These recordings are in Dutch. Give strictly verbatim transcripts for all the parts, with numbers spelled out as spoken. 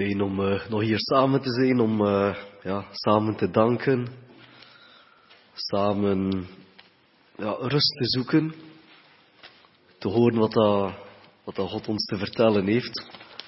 Fijn om uh, nog hier samen te zijn, om uh, ja, samen te danken, samen ja, rust te zoeken, te horen wat, dat, wat dat God ons te vertellen heeft.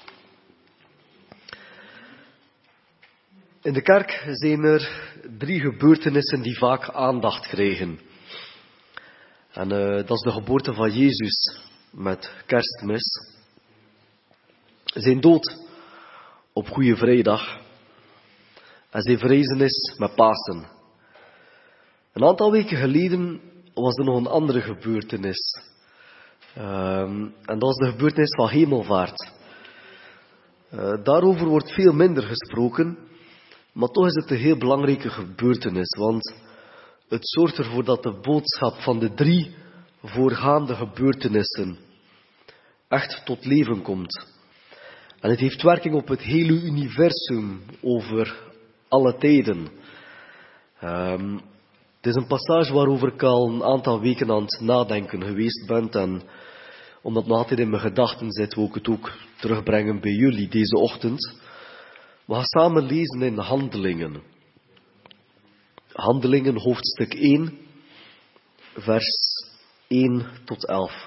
In de kerk zijn er drie gebeurtenissen die vaak aandacht krijgen. En uh, dat is de geboorte van Jezus met Kerstmis, zijn dood op Goede Vrijdag en zijn verrijzenis met Pasen. Een aantal weken geleden was er nog een andere gebeurtenis. Um, en dat is de gebeurtenis van Hemelvaart. Uh, daarover wordt veel minder gesproken, maar toch is het een heel belangrijke gebeurtenis, want het zorgt ervoor dat de boodschap van de drie voorgaande gebeurtenissen echt tot leven komt. En het heeft werking op het hele universum over alle tijden. Um, het is een passage waarover ik al een aantal weken aan het nadenken geweest ben. En omdat het nog altijd in mijn gedachten zit, wil ik het ook terugbrengen bij jullie deze ochtend. We gaan samen lezen in Handelingen. Handelingen hoofdstuk één, vers één tot elf.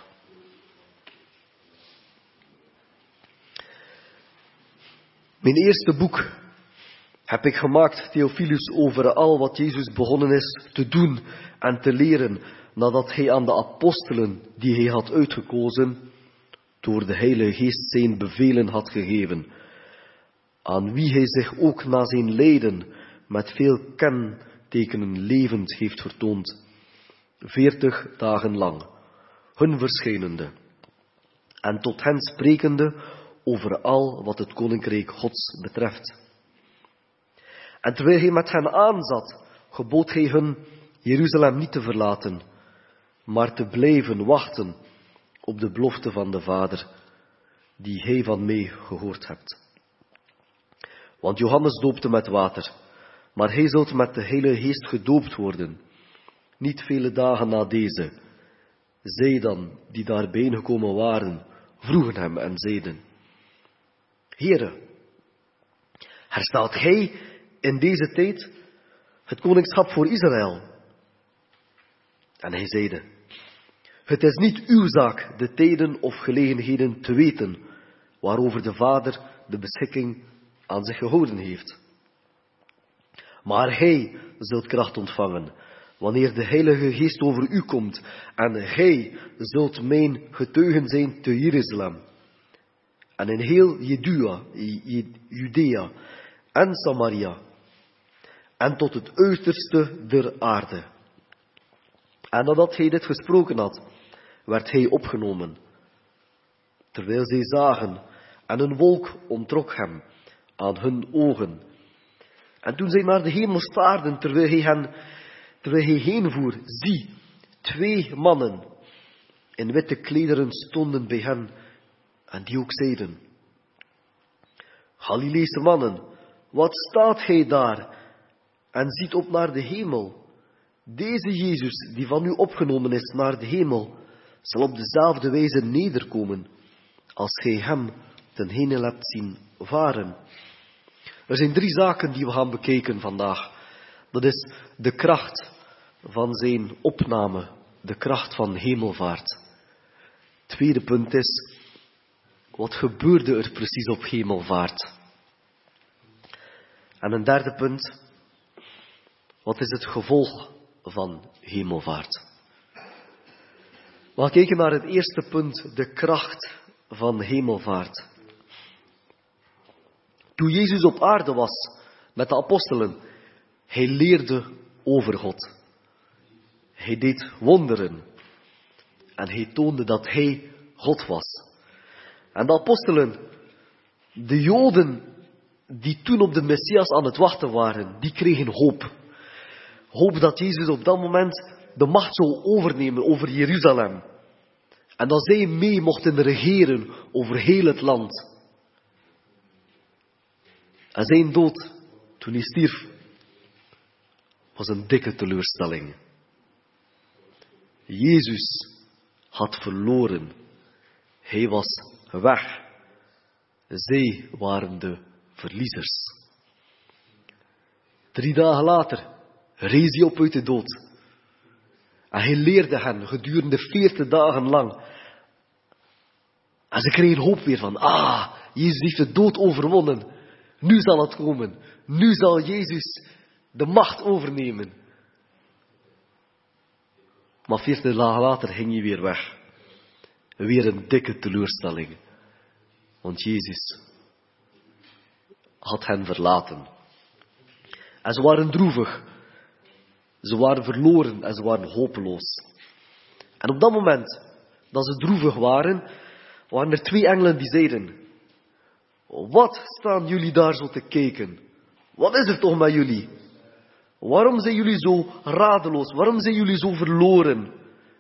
Mijn eerste boek heb ik gemaakt, Theophilus, over al wat Jezus begonnen is te doen en te leren, nadat hij aan de apostelen, die hij had uitgekozen, door de Heilige Geest zijn bevelen had gegeven, aan wie hij zich ook na zijn lijden met veel kentekenen levend heeft vertoond, veertig dagen lang, hun verschijnende, en tot hen sprekende over al wat het koninkrijk Gods betreft. En terwijl hij met hen aanzat, gebood hij hun Jeruzalem niet te verlaten, maar te blijven wachten op de belofte van de Vader, die hij van mij gehoord hebt. Want Johannes doopte met water, maar hij zult met de Heilige Geest gedoopt worden, niet vele dagen na deze. Zij dan, die daar bijeengekomen waren, vroegen hem en zeiden: Heere, herstelt gij in deze tijd het koningschap voor Israël? En hij zeide: Het is niet uw zaak de tijden of gelegenheden te weten, waarover de Vader de beschikking aan zich gehouden heeft. Maar gij zult kracht ontvangen, wanneer de Heilige Geest over u komt, en gij zult mijn getuigen zijn te Jeruzalem, en in heel Judea, Judea en Samaria, en tot het uiterste der aarde. En nadat hij dit gesproken had, werd hij opgenomen. Terwijl zij zagen, en een wolk omtrok hem aan hun ogen. En toen zij naar de hemel staarden, terwijl hij hen, terwijl hij heen voer, zie, twee mannen in witte klederen stonden bij hen, en die ook zeiden: Galileese mannen, wat staat gij daar en ziet op naar de hemel? Deze Jezus, die van u opgenomen is naar de hemel, zal op dezelfde wijze nederkomen, als gij hem ten hemel hebt zien varen. Er zijn drie zaken die we gaan bekijken vandaag. Dat is de kracht van zijn opname, de kracht van hemelvaart. Tweede punt is: wat gebeurde er precies op hemelvaart? En een derde punt: wat is het gevolg van hemelvaart? We gaan kijken naar het eerste punt, de kracht van hemelvaart. Toen Jezus op aarde was met de apostelen, hij leerde over God. Hij deed wonderen en hij toonde dat hij God was. En de apostelen, de Joden die toen op de Messias aan het wachten waren, die kregen hoop. Hoop dat Jezus op dat moment de macht zou overnemen over Jeruzalem. En dat zij mee mochten regeren over heel het land. En zijn dood, toen hij stierf, was een dikke teleurstelling. Jezus had verloren. Hij was weg. Zij waren de verliezers. Drie dagen later rees hij op uit de dood. En hij leerde hen gedurende veertig dagen lang. En ze kregen hoop weer van, ah, Jezus heeft de dood overwonnen. Nu zal het komen. Nu zal Jezus de macht overnemen. Maar veertig dagen later ging hij weer weg. Weer een dikke teleurstelling. Want Jezus had hen verlaten. En ze waren droevig. Ze waren verloren en ze waren hopeloos. En op dat moment dat ze droevig waren, waren er twee engelen die zeiden: wat staan jullie daar zo te kijken? Wat is er toch met jullie? Waarom zijn jullie zo radeloos? Waarom zijn jullie zo verloren?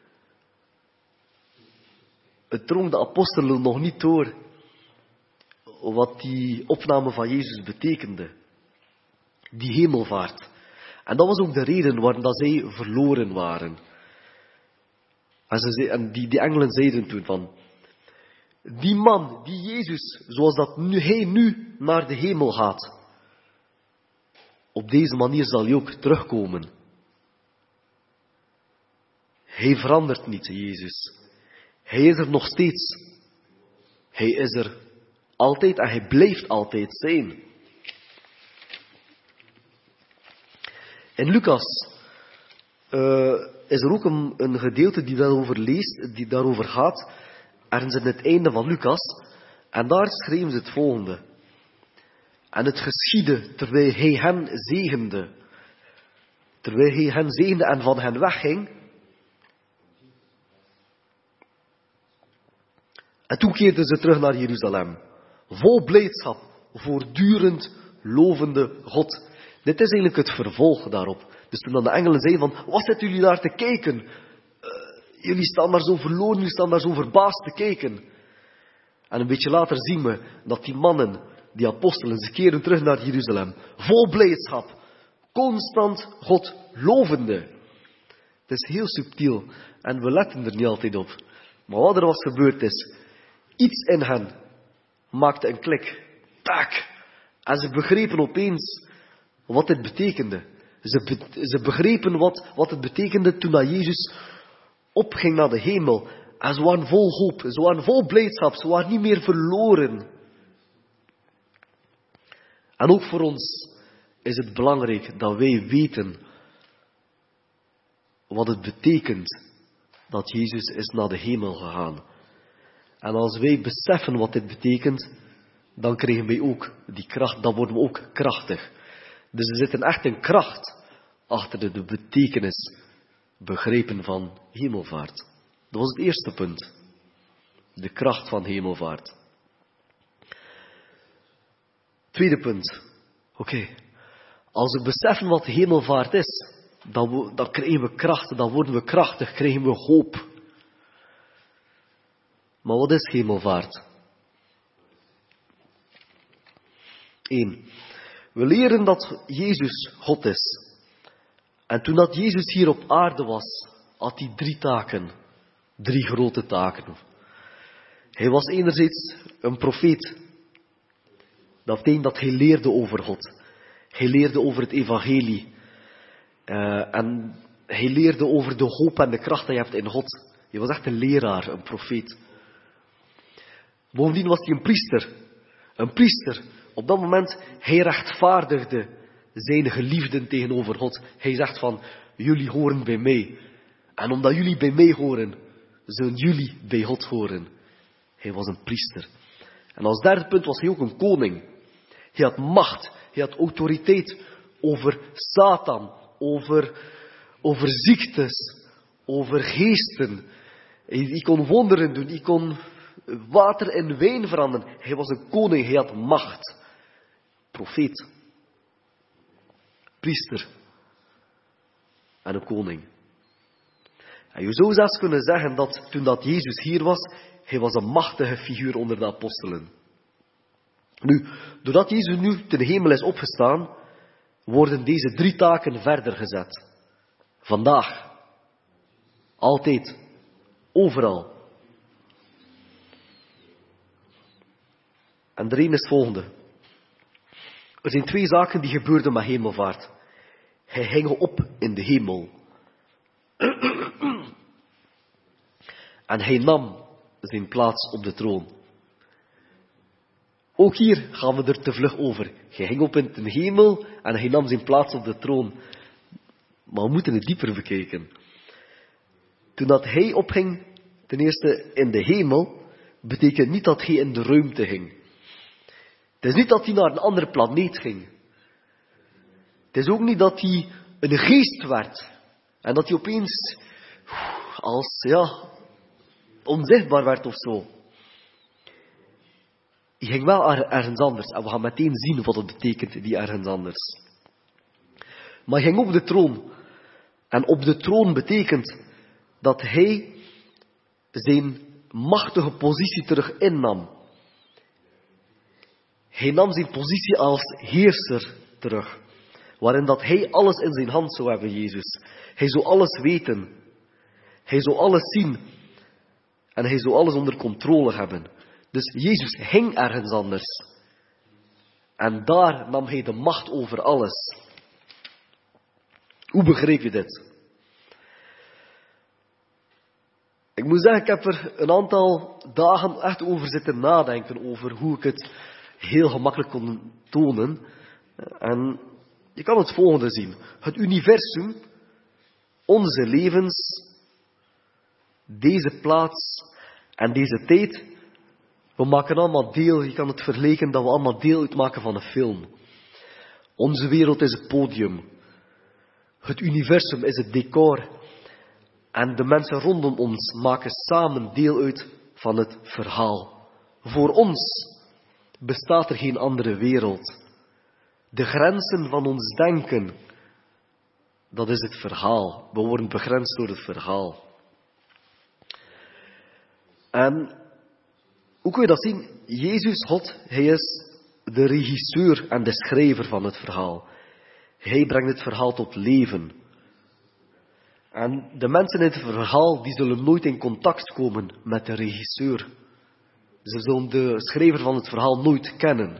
Het drong de apostelen nog niet door wat die opname van Jezus betekende. Die hemelvaart. En dat was ook de reden waarom dat zij verloren waren. En, ze, en die, die engelen zeiden toen van: die man, die Jezus, zoals dat nu, hij nu naar de hemel gaat, op deze manier zal hij ook terugkomen. Hij verandert niet, Jezus. Hij is er nog steeds. Hij is er altijd en hij blijft altijd zijn. In Lucas uh, is er ook een, een gedeelte die daarover leest, die daarover gaat, ergens in het einde van Lucas. En daar schreven ze het volgende. En het geschiedde terwijl hij hen zegende. Terwijl hij hen zegende en van hen wegging. En toen keerden ze terug naar Jeruzalem. Vol blijdschap, voortdurend lovende God. Dit is eigenlijk het vervolg daarop. Dus toen dan de engelen zeiden van: wat zitten jullie daar te kijken? Uh, jullie staan daar zo verloren, jullie staan daar zo verbaasd te kijken. En een beetje later zien we dat die mannen, die apostelen, ze keren terug naar Jeruzalem. Vol blijdschap. Constant God lovende. Het is heel subtiel. En we letten er niet altijd op. Maar wat er was gebeurd is, iets in hen maakte een klik. Tak. En ze begrepen opeens wat dit betekende. Ze, be- ze begrepen wat, wat het betekende toen dat Jezus opging naar de hemel. En ze waren vol hoop, ze waren vol blijdschap, ze waren niet meer verloren. En ook voor ons is het belangrijk dat wij weten wat het betekent dat Jezus is naar de hemel gegaan. En als wij beseffen wat dit betekent, dan krijgen wij ook die kracht, dan worden we ook krachtig. Dus er zit een echt een kracht achter de, de betekenis begrepen van hemelvaart. Dat was het eerste punt. De kracht van hemelvaart. Tweede punt. Oké. Okay. Als we beseffen wat hemelvaart is, dan, we, dan krijgen we kracht, dan worden we krachtig, krijgen we hoop. Maar wat is hemelvaart? Eén. We leren dat Jezus God is. En toen dat Jezus hier op aarde was, had hij drie taken. Drie grote taken. Hij was enerzijds een profeet. Dat betekent dat hij leerde over God. Hij leerde over het evangelie. Uh, en hij leerde over de hoop en de kracht die je hebt in God. Hij was echt een leraar, een profeet. Bovendien was hij een priester. Een priester. Op dat moment, hij rechtvaardigde zijn geliefden tegenover God. Hij zegt van: jullie horen bij mij. En omdat jullie bij mij horen, zullen jullie bij God horen. Hij was een priester. En als derde punt was hij ook een koning. Hij had macht. Hij had autoriteit over Satan. Over, over ziektes. Over geesten. Hij kon wonderen doen. Hij kon water in wijn veranderen. Hij was een koning. Hij had macht. Profeet. Priester. En een koning. En je zou zelfs kunnen zeggen dat toen dat Jezus hier was, hij was een machtige figuur onder de apostelen. Nu, doordat Jezus nu ten hemel is opgestaan, worden deze drie taken verder gezet. Vandaag. Altijd. Overal. En de reden is het volgende. Er zijn twee zaken die gebeurden met hemelvaart. Hij ging op in de hemel. En hij nam zijn plaats op de troon. Ook hier gaan we er te vlug over. Hij ging op in de hemel en hij nam zijn plaats op de troon. Maar we moeten het dieper bekijken. Toen dat hij opging, ten eerste in de hemel, betekent niet dat hij in de ruimte ging. Het is niet dat hij naar een andere planeet ging. Het is ook niet dat hij een geest werd. En dat hij opeens als, ja, onzichtbaar werd of zo. Hij ging wel ergens anders. En we gaan meteen zien wat het betekent, die ergens anders. Maar hij ging op de troon. En op de troon betekent dat hij zijn machtige positie terug innam. Hij nam zijn positie als heerser terug. Waarin dat hij alles in zijn hand zou hebben, Jezus. Hij zou alles weten. Hij zou alles zien. En hij zou alles onder controle hebben. Dus Jezus hing ergens anders. En daar nam hij de macht over alles. Hoe begreep je dit? Ik moet zeggen, ik heb er een aantal dagen echt over zitten nadenken. Over hoe ik het heel gemakkelijk kon tonen. En je kan het volgende zien. Het universum, onze levens, deze plaats en deze tijd, we maken allemaal deel, je kan het vergelijken dat we allemaal deel uitmaken van een film. Onze wereld is het podium. Het universum is het decor. En de mensen rondom ons maken samen deel uit van het verhaal. Voor ons bestaat er geen andere wereld. De grenzen van ons denken, dat is het verhaal. We worden begrensd door het verhaal. En hoe kun je dat zien? Jezus, God, hij is de regisseur en de schrijver van het verhaal. Hij brengt het verhaal tot leven. En de mensen in het verhaal, die zullen nooit in contact komen met de regisseur. Ze zullen de schrijver van het verhaal nooit kennen.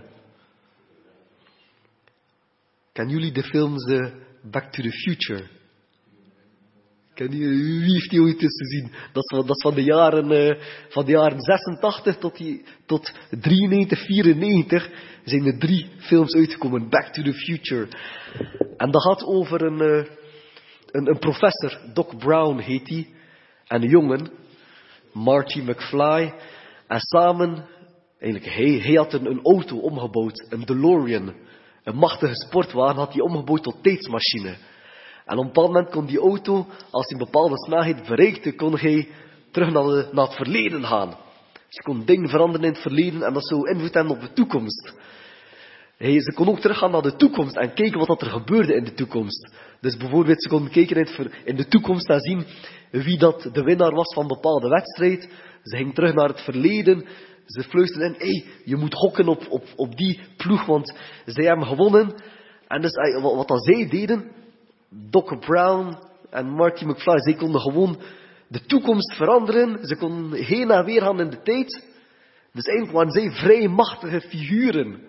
Kennen jullie de films uh, Back to the Future? Ken je, wie heeft die ooit eens gezien? Dat is van, dat is van, de, jaren, uh, van de jaren zesentachtig tot, die, tot drieënnegentig, vierennegentig zijn er drie films uitgekomen. Back to the Future. En dat gaat over een, uh, een, een professor, Doc Brown heet hij. En een jongen, Marty McFly. En samen, eigenlijk hij, hij had een, een auto omgebouwd, een DeLorean. Een machtige sportwagen had hij omgebouwd tot tijdsmachine. En op een bepaald moment kon die auto, als hij een bepaalde snelheid bereikte, kon hij terug naar, de, naar het verleden gaan. Ze kon dingen veranderen in het verleden en dat zou invloed hebben op de toekomst. Hij, ze kon ook teruggaan naar de toekomst en kijken wat er gebeurde in de toekomst. Dus bijvoorbeeld, ze kon kijken in, het ver, in de toekomst en zien wie dat de winnaar was van een bepaalde wedstrijd. Ze ging terug naar het verleden. Ze fluisterden in, hé, hey, je moet gokken op, op, op die ploeg, want zij hebben gewonnen. En dus wat, wat dat zij deden, Doc Brown en Marty McFly, zij konden gewoon de toekomst veranderen. Ze konden heen en weer gaan in de tijd. Dus eigenlijk waren zij vrij machtige figuren.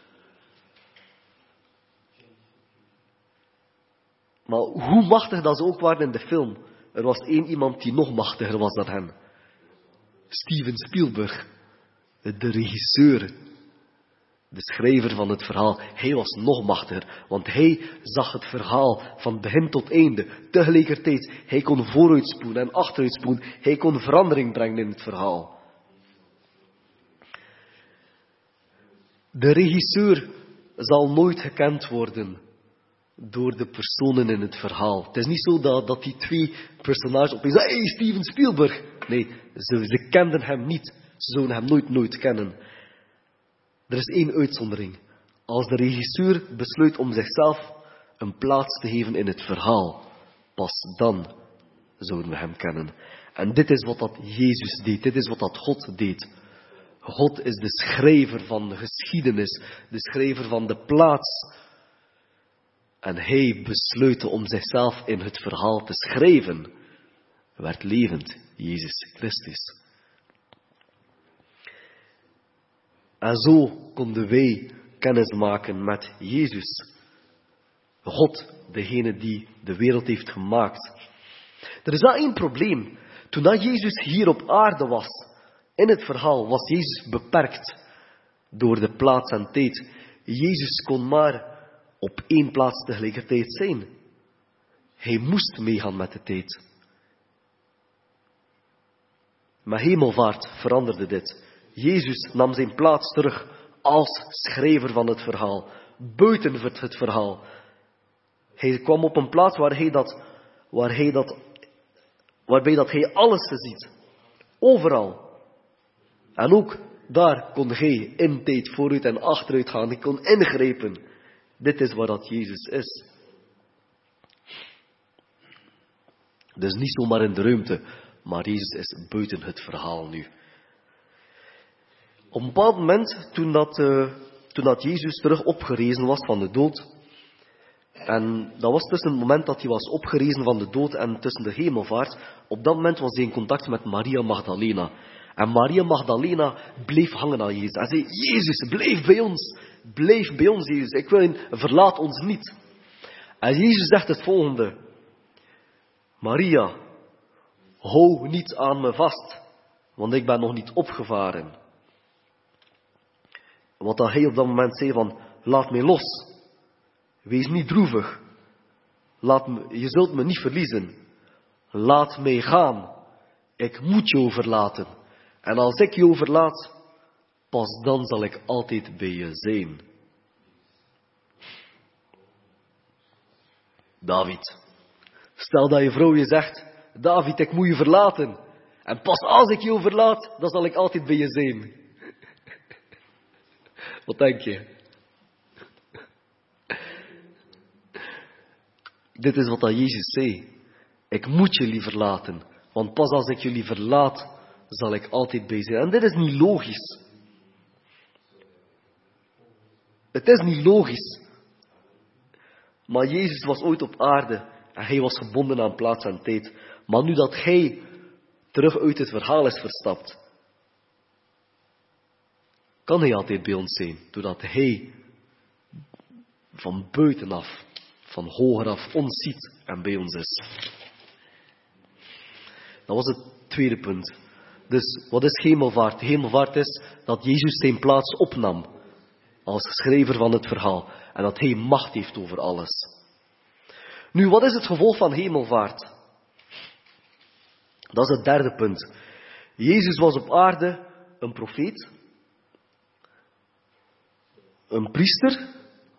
Maar hoe machtig dat ze ook waren in de film, er was één iemand die nog machtiger was dan hen. Steven Spielberg, de regisseur, de schrijver van het verhaal. Hij was nog machtiger, want hij zag het verhaal van begin tot einde. Tegelijkertijd, hij kon vooruitspoelen en achteruitspoelen. Hij kon verandering brengen in het verhaal. De regisseur zal nooit gekend worden door de personen in het verhaal. Het is niet zo dat, dat die twee personages opeens zeggen, hey, Steven Spielberg. Nee, ze, ze kenden hem niet. Ze zouden hem nooit, nooit kennen. Er is één uitzondering. Als de regisseur besluit om zichzelf een plaats te geven in het verhaal, pas dan zouden we hem kennen. En dit is wat dat Jezus deed. Dit is wat dat God deed. God is de schrijver van de geschiedenis. De schrijver van de plaats. En hij besluitte om zichzelf in het verhaal te schrijven. Werd levend, Jezus Christus. En zo konden wij kennis maken met Jezus. God, degene die de wereld heeft gemaakt. Er is wel één probleem. Toen dat Jezus hier op aarde was, in het verhaal, was Jezus beperkt door de plaats en tijd. Jezus kon maar op één plaats tegelijkertijd zijn. Hij moest meegaan met de tijd. Met hemelvaart veranderde dit. Jezus nam zijn plaats terug als schrijver van het verhaal, buiten het verhaal. Hij kwam op een plaats waar hij dat, waar hij dat, waarbij dat hij alles ziet. Overal. En ook daar kon hij in tijd vooruit en achteruit gaan. Hij kon ingrijpen. Dit is waar dat Jezus is. Dus niet zomaar in de ruimte, maar Jezus is buiten het verhaal nu. Op een bepaald moment, toen dat, uh, toen dat Jezus terug opgerezen was van de dood, en dat was tussen het moment dat hij was opgerezen van de dood en tussen de hemelvaart, op dat moment was hij in contact met Maria Magdalena. En Maria Magdalena bleef hangen aan Jezus. En zei, Jezus, blijf bij ons. Blijf bij ons, Jezus. Ik wil je, verlaat ons niet. En Jezus zegt het volgende. Maria, hou niet aan me vast, want ik ben nog niet opgevaren. Wat dat hij op dat moment zei van, laat mij los. Wees niet droevig. Laat me, je zult me niet verliezen. Laat mij gaan. Ik moet jou verlaten. En als ik jou verlaat, pas dan zal ik altijd bij je zijn. David. Stel dat je vrouw je zegt, David, ik moet je verlaten. En pas als ik jou verlaat, dan zal ik altijd bij je zijn. Wat denk je? Dit is wat dat Jezus zei. Ik moet jullie verlaten. Want pas als ik jullie verlaat, zal ik altijd bij zijn. En dit is niet logisch. Het is niet logisch. Maar Jezus was ooit op aarde. En hij was gebonden aan plaats en tijd. Maar nu dat hij terug uit het verhaal is verstapt, kan hij altijd bij ons zijn. Doordat hij van buitenaf, van hogeraf ons ziet en bij ons is. Dat was het tweede punt. Dus wat is hemelvaart? Hemelvaart is dat Jezus zijn plaats opnam als schrijver van het verhaal. En dat hij macht heeft over alles. Nu, wat is het gevolg van hemelvaart? Dat is het derde punt. Jezus was op aarde een profeet, een priester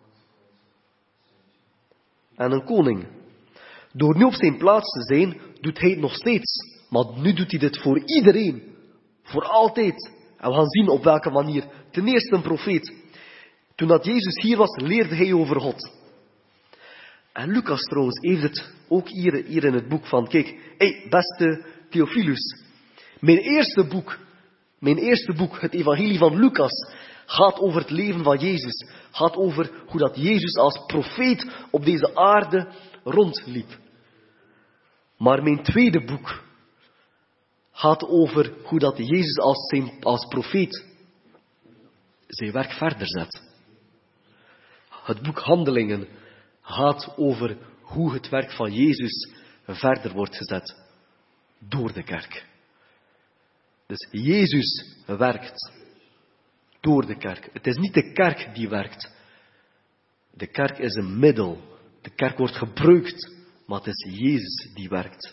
en een koning. Door nu op zijn plaats te zijn, doet hij het nog steeds. Maar nu doet hij dit voor iedereen. Voor altijd. En we gaan zien op welke manier. Ten eerste een profeet. Toen dat Jezus hier was, leerde hij over God. En Lucas trouwens heeft het ook hier, hier in het boek van, kijk, hey, beste Theophilus. Mijn eerste boek, mijn eerste boek, het evangelie van Lucas, gaat over het leven van Jezus. Gaat over hoe dat Jezus als profeet op deze aarde rondliep. Maar mijn tweede boek gaat over hoe dat Jezus als, zijn, als profeet zijn werk verder zet. Het boek Handelingen gaat over hoe het werk van Jezus verder wordt gezet door de kerk. Dus Jezus werkt door de kerk. Het is niet de kerk die werkt. De kerk is een middel. De kerk wordt gebruikt, maar het is Jezus die werkt.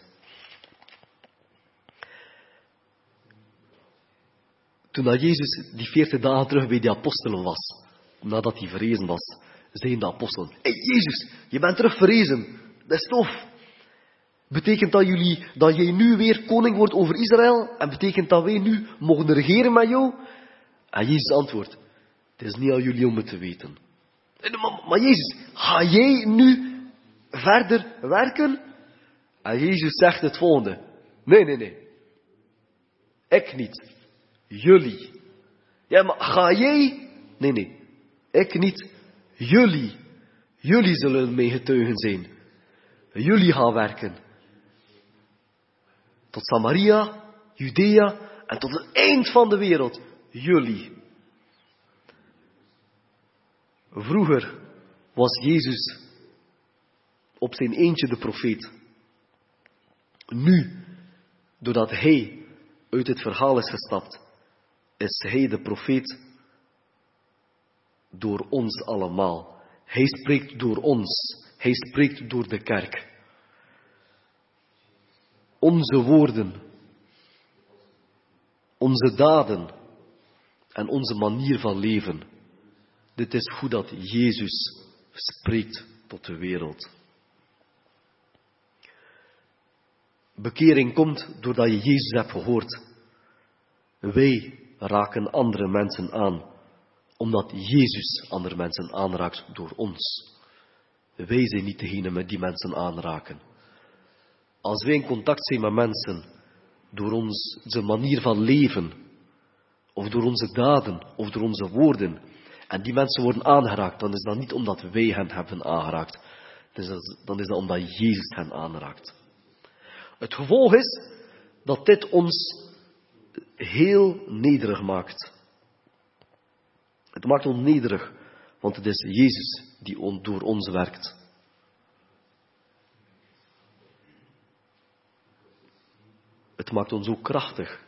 Toen dat Jezus die veertig dagen terug bij de apostelen was, nadat hij verrezen was, zeiden de apostelen, hé hey, Jezus, je bent terug verrezen. Dat is tof. Betekent dat, jullie, dat jij nu weer koning wordt over Israël? En betekent dat wij nu mogen regeren met jou? En Jezus antwoordt, het is niet aan jullie om het te weten. Maar, maar Jezus, ga jij nu verder werken? En Jezus zegt het volgende. Nee, nee, nee. Ik niet. Jullie. Ja, maar ga jij? Nee, nee. Ik niet. Jullie. Jullie zullen mee getuigen zijn. Jullie gaan werken. Tot Samaria, Judea en tot het eind van de wereld. Jullie. Vroeger was Jezus op zijn eentje de profeet. Nu, doordat hij uit het verhaal is gestapt, is hij de profeet door ons allemaal. Hij spreekt door ons. Hij spreekt door de kerk. Onze woorden, onze daden en onze manier van leven. Dit is hoe dat Jezus spreekt tot de wereld. Bekering komt doordat je Jezus hebt gehoord. Wij raken andere mensen aan, omdat Jezus andere mensen aanraakt door ons. Wij zijn niet degene met die mensen aanraken. Als wij in contact zijn met mensen, door onze manier van leven, of door onze daden, of door onze woorden, en die mensen worden aangeraakt, dan is dat niet omdat wij hen hebben aangeraakt. Dan is dat omdat Jezus hen aanraakt. Het gevolg is dat dit ons heel nederig maakt. Het maakt ons nederig, want het is Jezus die door ons werkt. Het maakt ons ook krachtig,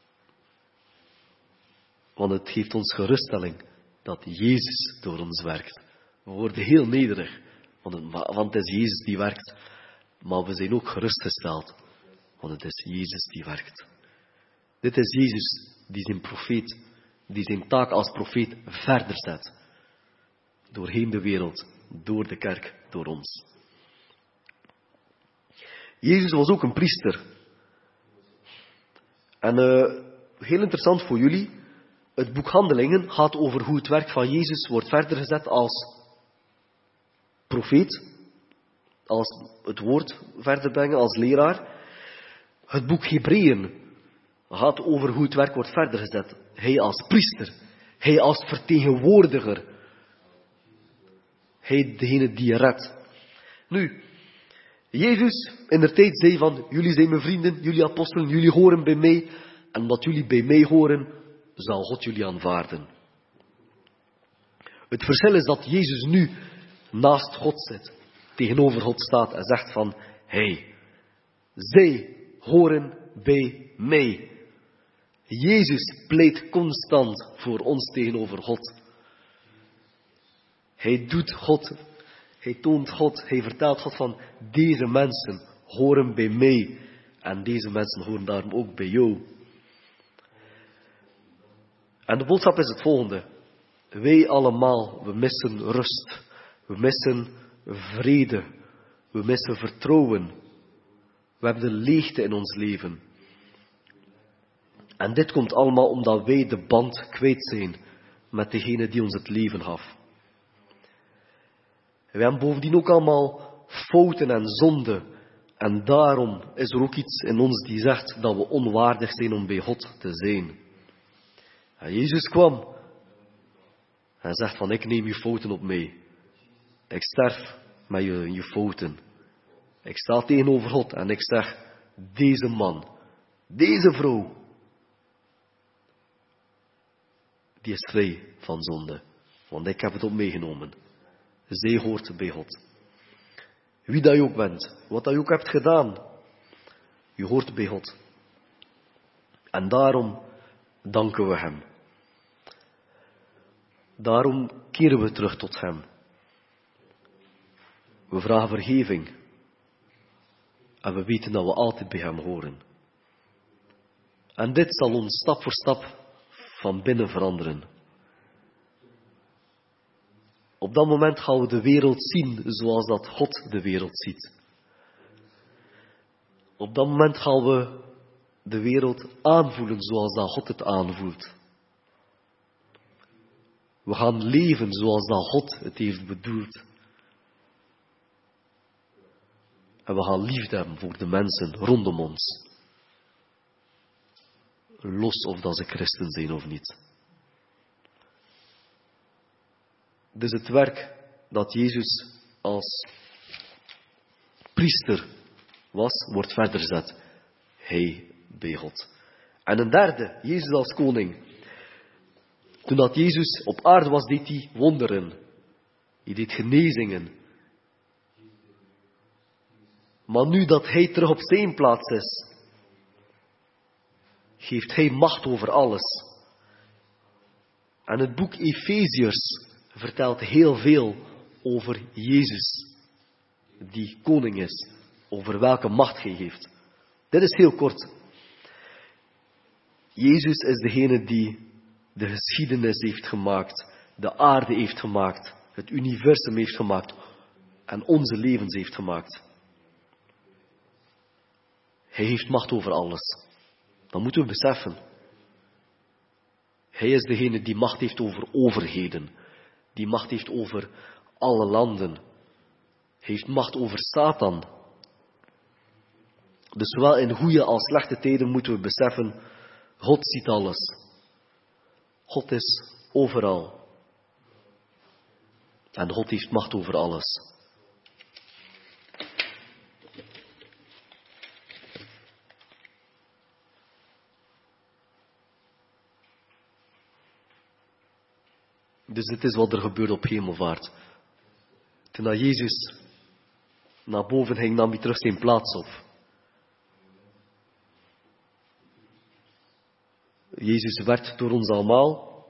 want het geeft ons geruststelling dat Jezus door ons werkt. We worden heel nederig, want het, want het is Jezus die werkt. Maar we zijn ook gerustgesteld, want het is Jezus die werkt. Dit is Jezus die zijn profeet, die zijn taak als profeet verder zet. Doorheen de wereld, door de kerk, door ons. Jezus was ook een priester. En uh, heel interessant voor jullie, het boek Handelingen gaat over hoe het werk van Jezus wordt verder gezet als profeet, als het woord verder brengen, als leraar. Het boek Hebreeën gaat over hoe het werk wordt verder gezet. Hij als priester, hij als vertegenwoordiger, hij degene die redt. Nu, Jezus in der tijd zei van, jullie zijn mijn vrienden, jullie apostelen, jullie horen bij mij. En omdat jullie bij mij horen, zal God jullie aanvaarden. Het verschil is dat Jezus nu naast God zit, tegenover God staat en zegt van, hey, zij horen bij mij. Jezus pleit constant voor ons tegenover God. Hij doet God, hij toont God, hij vertelt God van, deze mensen horen bij mij. En deze mensen horen daarom ook bij jou. En de boodschap is het volgende. Wij allemaal, we missen rust. We missen vrede. We missen vertrouwen. We hebben de leegte in ons leven. En dit komt allemaal omdat wij de band kwijt zijn met degene die ons het leven gaf. We hebben bovendien ook allemaal fouten en zonden. En daarom is er ook iets in ons die zegt dat we onwaardig zijn om bij God te zijn. En Jezus kwam en zegt van, ik neem je fouten op mij. Ik sterf met je, je fouten. Ik sta tegenover God en ik zeg, deze man, deze vrouw, die is vrij van zonde. Want ik heb het op meegenomen. Zij hoort bij God. Wie dat je ook bent, wat dat je ook hebt gedaan, je hoort bij God. En daarom danken we hem. Daarom keren we terug tot hem. We vragen vergeving. En we weten dat we altijd bij hem horen. En dit zal ons stap voor stap van binnen veranderen. Op dat moment gaan we de wereld zien zoals dat God de wereld ziet. Op dat moment gaan we de wereld aanvoelen zoals dat God het aanvoelt. We gaan leven zoals dat God het heeft bedoeld. En we gaan liefde hebben voor de mensen rondom ons. Los of dat ze christen zijn of niet. Dus het werk dat Jezus als priester was, wordt verder gezet. Hij bij God. En een derde, Jezus als koning. Toen dat Jezus op aarde was, deed hij wonderen. Je deed genezingen. Maar nu dat hij terug op zijn plaats is, geeft hij macht over alles. En het boek Efeziërs vertelt heel veel over Jezus, die koning is, over welke macht hij heeft. Dit is heel kort. Jezus is degene die de geschiedenis heeft gemaakt, de aarde heeft gemaakt, het universum heeft gemaakt en onze levens heeft gemaakt. Hij heeft macht over alles. Dat moeten we beseffen. Hij is degene die macht heeft over overheden, die macht heeft over alle landen. Hij heeft macht over Satan. Dus zowel in goede als slechte tijden moeten we beseffen, God ziet alles. God is overal. En God heeft macht over alles. Dus dit is wat er gebeurde op hemelvaart. Toen dat Jezus naar boven ging, nam hij terug zijn plaats op. Jezus werd door ons allemaal.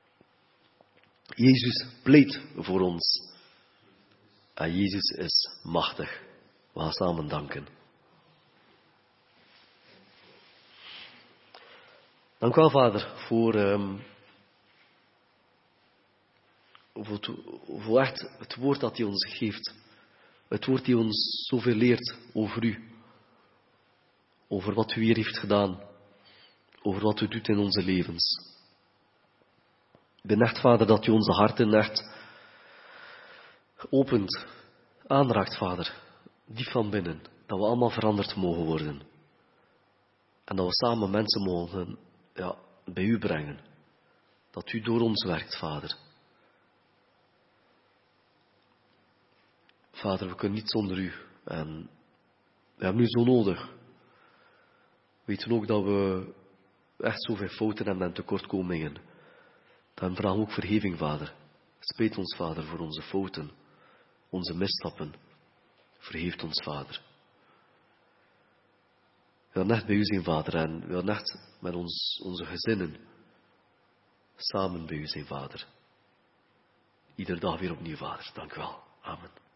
Jezus pleit voor ons. En Jezus is machtig. We gaan samen danken. Dank u wel, Vader, voor, um, voor, het, voor echt het woord dat u ons geeft. Het woord die ons zoveel leert over u. Over wat u hier heeft gedaan. Over wat u doet in onze levens. Ik ben echt, Vader, dat u onze harten echt opent, aanraakt, Vader. Diep van binnen. Dat we allemaal veranderd mogen worden. En dat we samen mensen mogen ja, bij u brengen. Dat u door ons werkt, Vader. Vader, we kunnen niet zonder u. En we hebben u zo nodig. We weten ook dat we echt zoveel fouten hebben en tekortkomingen. Dan vragen we ook vergeving, Vader. Spijt ons, Vader, voor onze fouten. Onze misstappen. Vergeeft ons, Vader. We willen echt bij u zijn, Vader. En we willen echt met ons, onze gezinnen samen bij u zijn, Vader. Iedere dag weer opnieuw, Vader. Dank u wel. Amen.